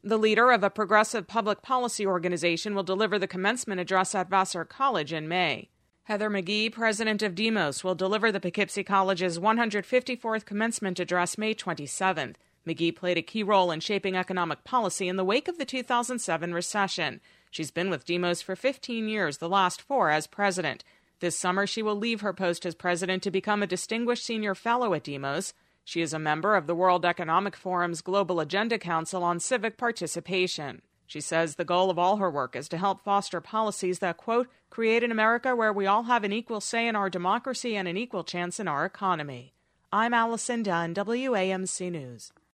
The leader of a progressive public policy organization will deliver the commencement address at Vassar College in May. Heather McGee, president of Demos, will deliver the Poughkeepsie College's 154th commencement address May 27th. McGee played a key role in shaping economic policy in the wake of the 2007 recession. She's been with Demos for 15 years, the last 4 as president. This summer, she will leave her post as president to become a distinguished senior fellow at Demos. She is a member of the World Economic Forum's Global Agenda Council on Civic Participation. She says the goal of all her work is to help foster policies that, quote, create an America where we all have an equal say in our democracy and an equal chance in our economy. I'm Allison Dunn, WAMC News.